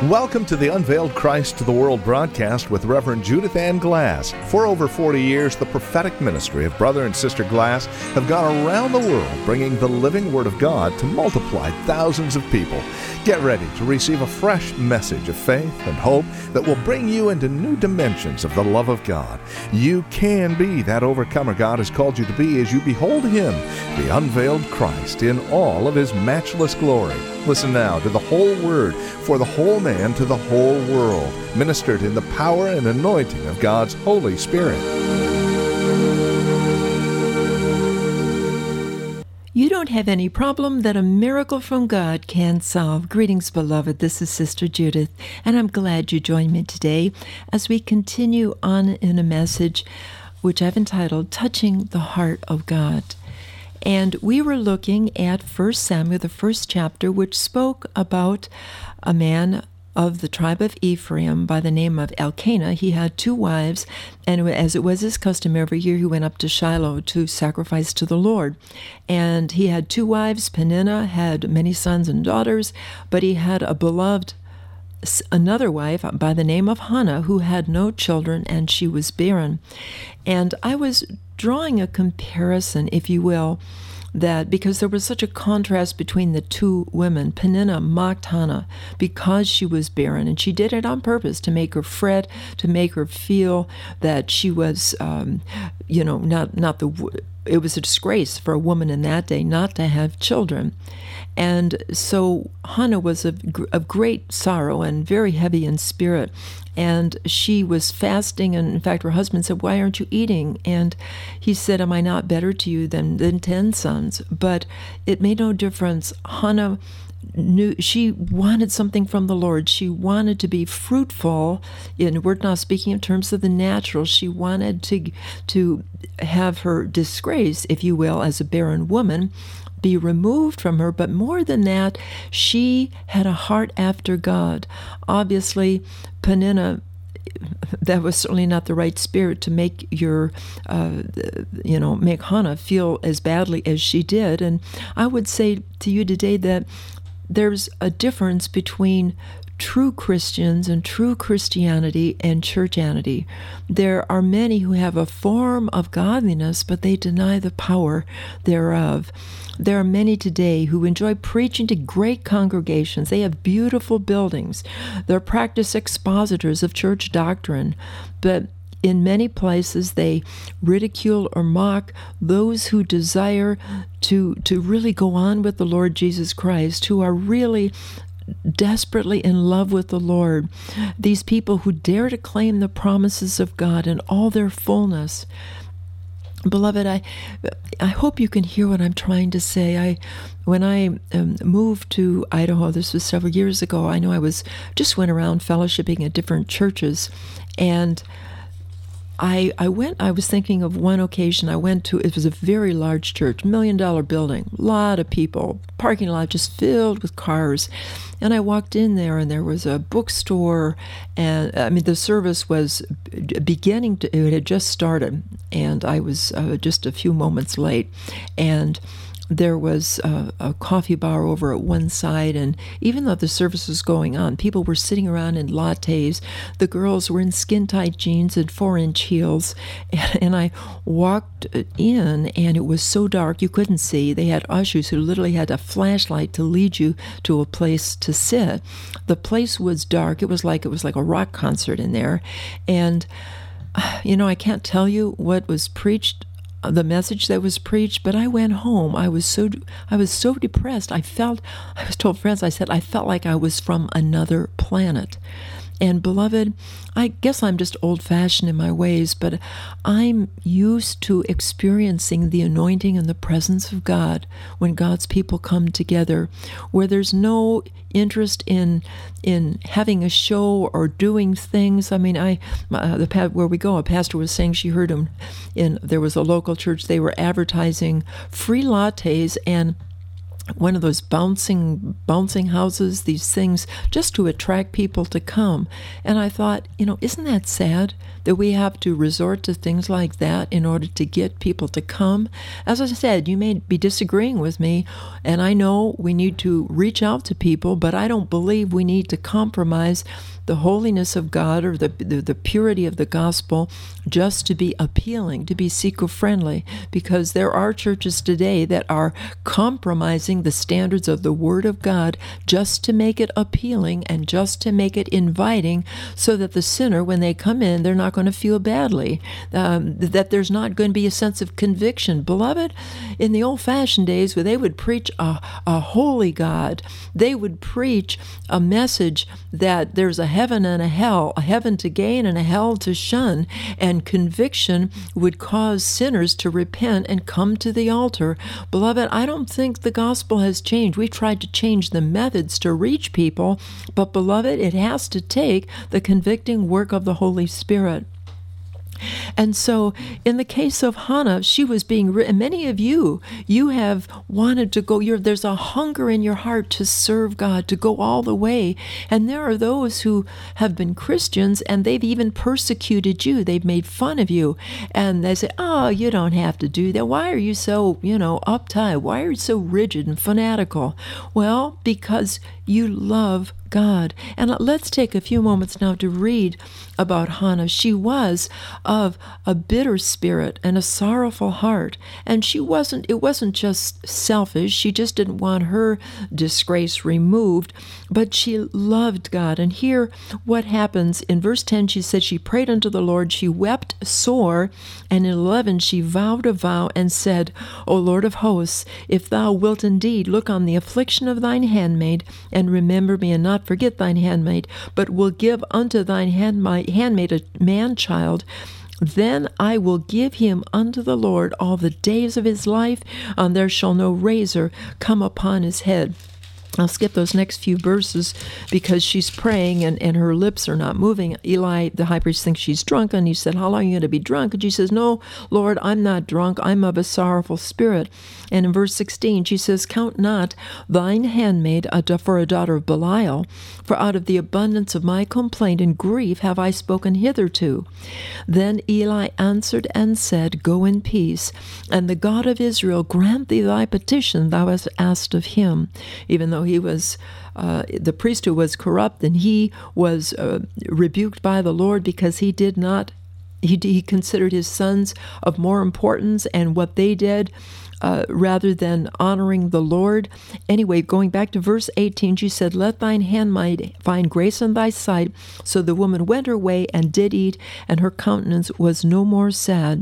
Welcome to the Unveiled Christ to the World broadcast with Reverend Judith Ann Glass. For over 40 years, the prophetic ministry of Brother and Sister Glass have gone around the world bringing the living Word of God to multiply thousands of people. Get ready to receive a fresh message of faith and hope that will bring you into new dimensions of the love of God. You can be that overcomer God has called you to be as you behold Him, the unveiled Christ, in all of His matchless glory. Listen now to the whole Word for the whole man to the whole world, ministered in the power and anointing of God's Holy Spirit. You don't have any problem that a miracle from God can solve. Greetings, beloved. This is Sister Judith, and I'm glad you joined me today as we continue on in a message which I've entitled, Touching the Heart of God. And we were looking at 1 Samuel, the first chapter, which spoke about a man of the tribe of Ephraim by the name of Elkanah. He had 2 wives, and as it was his custom, every year he went up to Shiloh to sacrifice to the Lord. And he had 2 wives. Peninnah had many sons and daughters, but he had another wife by the name of Hannah, who had no children, and she was barren. And I was drawing a comparison, if you will, that because there was such a contrast between the 2 women, Peninnah mocked Hannah because she was barren, and she did it on purpose to make her fret, to make her feel that she was, it was a disgrace for a woman in that day not to have children. And so Hannah was of great sorrow and very heavy in spirit. And she was fasting, and in fact her husband said, "Why aren't you eating?" And he said, "Am I not better to you than 10 sons?" But it made no difference. Hannah knew she wanted something from the Lord. She wanted to be fruitful. And we're not speaking in terms of the natural. She wanted to have her disgrace, if you will, as a barren woman, be removed from her. But more than that, she had a heart after God. Obviously, Peninnah, that was certainly not the right spirit to make make Hannah feel as badly as she did. And I would say to you today that there's a difference between true Christians and true Christianity and churchianity. There are many who have a form of godliness, but they deny the power thereof. There are many today who enjoy preaching to great congregations. They have beautiful buildings. They're practiced expositors of church doctrine, but in many places they ridicule or mock those who desire to really go on with the Lord Jesus Christ, who are really desperately in love with the Lord. These people who dare to claim the promises of God in all their fullness. Beloved, I hope you can hear what I'm trying to say. When I moved to Idaho, this was several years ago, I know I just went around fellowshipping at different churches, and I was thinking of one occasion I went to. It was a very large church, $1 million building, a lot of people, parking lot just filled with cars. And I walked in there, and there was a bookstore, and the service was beginning it had just started, and I was just a few moments late. And there was a coffee bar over at one side, and even though the service was going on, people were sitting around in lattes. The girls were in skin-tight jeans and 4-inch heels, and I walked in, and it was so dark you couldn't see. They had ushers who literally had a flashlight to lead you to a place to sit. The place was dark. It was like a rock concert in there, and I can't tell you what was preached, the message that was preached, but I went home. I was so depressed. I was told friends, I said, I felt like I was from another planet. And beloved, I guess I'm just old-fashioned in my ways, but I'm used to experiencing the anointing and the presence of God when God's people come together, where there's no interest in having a show or doing things. Where we go, a pastor was saying she heard him there was a local church, they were advertising free lattes, and one of those bouncing houses, these things, just to attract people to come. And I thought, isn't that sad that we have to resort to things like that in order to get people to come? As I said, you may be disagreeing with me, and I know we need to reach out to people, but I don't believe we need to compromise the holiness of God or the purity of the gospel just to be appealing, to be seeker-friendly, because there are churches today that are compromising the standards of the Word of God just to make it appealing and just to make it inviting, so that the sinner, when they come in, they're not going to feel badly, that there's not going to be a sense of conviction. Beloved, in the old-fashioned days where they would preach a holy God, they would preach a message that there's a heaven and a hell, a heaven to gain and a hell to shun, and conviction would cause sinners to repent and come to the altar. Beloved, I don't think the gospel has changed. We've tried to change the methods to reach people, but beloved, it has to take the convicting work of the Holy Spirit. And so in the case of Hannah, she was being written. Many of you have wanted to go, there's a hunger in your heart to serve God, to go all the way. And there are those who have been Christians and they've even persecuted you. They've made fun of you. And they say, oh, you don't have to do that. Why are you so, uptight? Why are you so rigid and fanatical? Well, because you love God. And let's take a few moments now to read about Hannah. She was of a bitter spirit and a sorrowful heart. And it wasn't just selfish. She just didn't want her disgrace removed, but she loved God. And here what happens in verse 10, she said she prayed unto the Lord, she wept sore, and in 11 she vowed a vow and said, O Lord of hosts, if thou wilt indeed look on the affliction of thine handmaid, and remember me, and not forget thine handmaid, but will give unto thine handmaid a man-child, then I will give him unto the Lord all the days of his life, and there shall no razor come upon his head. I'll skip those next few verses because she's praying and her lips are not moving. Eli, the high priest, thinks she's drunk, and he said, how long are you going to be drunk? And she says, no, Lord, I'm not drunk. I'm of a sorrowful spirit. And in verse 16, she says, count not thine handmaid for a daughter of Belial, for out of the abundance of my complaint and grief have I spoken hitherto. Then Eli answered and said, go in peace, and the God of Israel grant thee thy petition thou hast asked of him. Even though he was the priest who was corrupt, and he was rebuked by the Lord because he did not, he considered his sons of more importance and what they did rather than honoring the Lord. Anyway, going back to verse 18, she said, let thine handmaid find grace in thy sight. So the woman went her way and did eat, and her countenance was no more sad.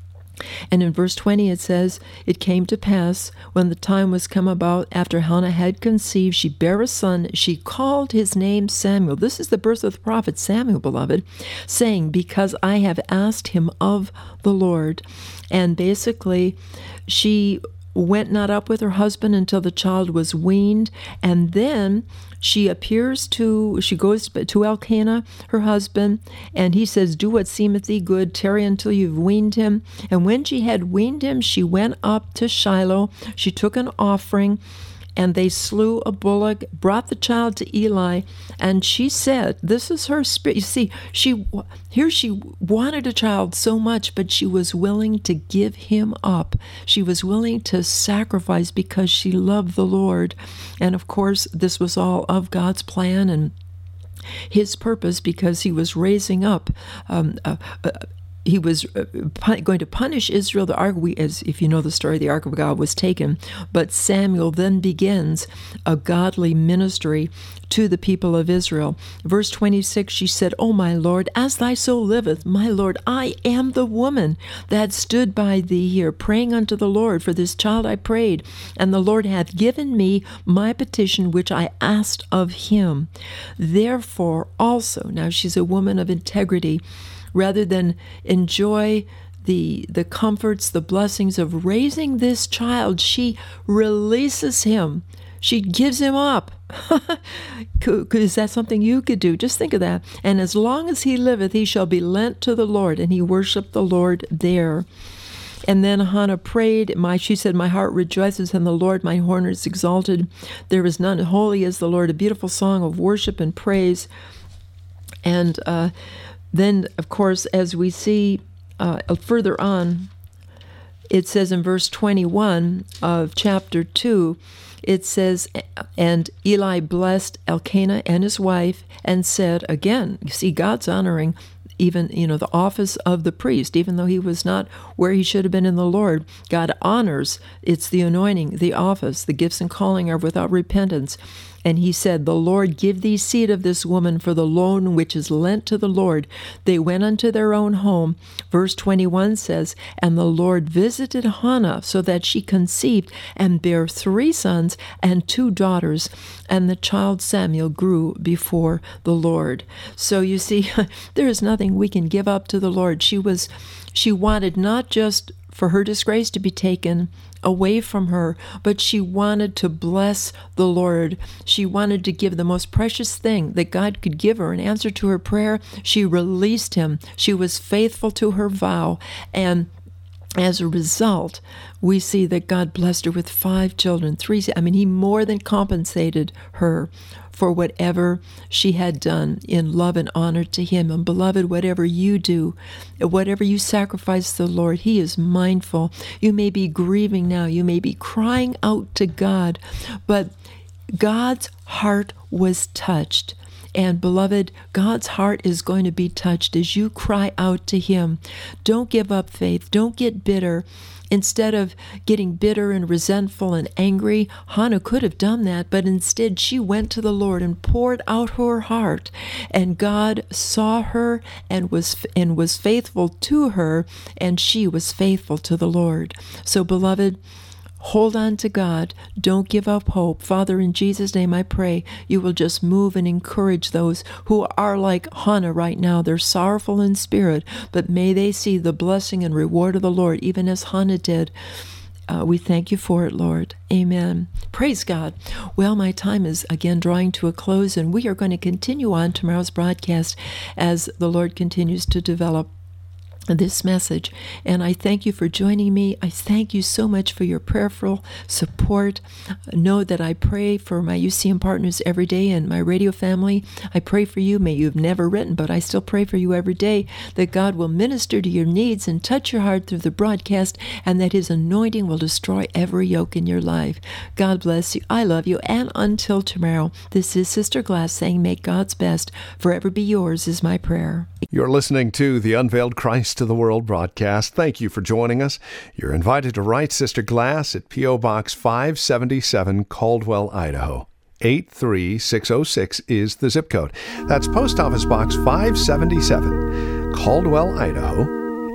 And in verse 20 it says, it came to pass, when the time was come about, after Hannah had conceived, she bare a son. She called his name Samuel. This is the birth of the prophet Samuel, beloved, saying, because I have asked him of the Lord. And basically, she went not up with her husband until the child was weaned, and then she goes to Elkanah, her husband, and he says, do what seemeth thee good, tarry until you've weaned him. And when she had weaned him, she went up to Shiloh. She took an offering, and they slew a bullock, brought the child to Eli, and she said, this is her spirit. You see, she wanted a child so much, but she was willing to give him up. She was willing to sacrifice because she loved the Lord. And of course, this was all of God's plan and his purpose, because he was raising up he was going to punish Israel. The ark, if you know the story, the ark of God was taken. But Samuel then begins a godly ministry to the people of Israel. Verse 26, she said, O my Lord, as thy soul liveth, my Lord, I am the woman that stood by thee here, praying unto the Lord. For this child I prayed, and the Lord hath given me my petition which I asked of him. Therefore also, now she's a woman of integrity, rather than enjoy the comforts, the blessings of raising this child, she releases him. She gives him up. Is that something you could do? Just think of that. And as long as he liveth, he shall be lent to the Lord. And he worshiped the Lord there. And then Hannah prayed. She said, "My heart rejoices in the Lord. My horn is exalted. There is none holy as the Lord." A beautiful song of worship and praise. And then, of course, as we see further on, it says in verse 21 of chapter 2, it says, "And Eli blessed Elkanah and his wife and said," again, you see, God's honoring even, the office of the priest, even though he was not where he should have been in the Lord. God honors. It's the anointing, the office, the gifts and calling are without repentance. And he said, "The Lord give thee seed of this woman for the loan which is lent to the Lord." They went unto their own home. Verse 21 says, "And the Lord visited Hannah so that she conceived and bare 3 sons and 2 daughters. And the child Samuel grew before the Lord." So you see, there is nothing we can give up to the Lord. She wanted not just for her disgrace to be taken away from her, but she wanted to bless the Lord. She wanted to give the most precious thing that God could give her. In answer to her prayer, she released him. She was faithful to her vow, and as a result, we see that God blessed her with 5 children. He more than compensated her for whatever she had done in love and honor to him. And beloved, whatever you do, whatever you sacrifice to the Lord, he is mindful. You may be grieving now. You may be crying out to God, but God's heart was touched. And beloved, God's heart is going to be touched as you cry out to him. Don't give up faith. Don't get bitter. Instead of getting bitter and resentful and angry, Hannah could have done that, but instead she went to the Lord and poured out her heart. And God saw her and was faithful to her, and she was faithful to the Lord. So beloved, hold on to God. Don't give up hope. Father, in Jesus' name I pray you will just move and encourage those who are like Hannah right now. They're sorrowful in spirit, but may they see the blessing and reward of the Lord, even as Hannah did. We thank you for it, Lord. Amen. Praise God. Well, my time is again drawing to a close, and we are going to continue on tomorrow's broadcast as the Lord continues to develop this message. And I thank you for joining me. I thank you so much for your prayerful support. Know that I pray for my UCM partners every day and my radio family. I pray for you. May you've never written, but I still pray for you every day that God will minister to your needs and touch your heart through the broadcast, and that his anointing will destroy every yoke in your life. God bless you. I love you. And until tomorrow, this is Sister Glass saying, "Make God's best forever be yours," is my prayer. You're listening to the Unveiled Christ to the World broadcast. Thank you for joining us. You're invited to write Sister Glass at P.O. Box 577, Caldwell, Idaho. 83606 is the zip code. That's Post Office Box 577, Caldwell, Idaho.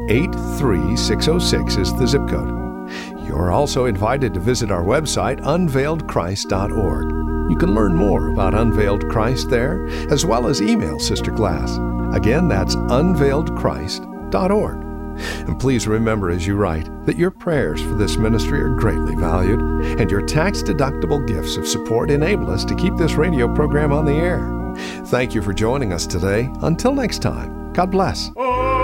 83606 is the zip code. You're also invited to visit our website, unveiledchrist.org. You can learn more about Unveiled Christ there, as well as email Sister Glass. Again, that's unveiledchrist.org. And please remember as you write that your prayers for this ministry are greatly valued, and your tax-deductible gifts of support enable us to keep this radio program on the air. Thank you for joining us today. Until next time, God bless.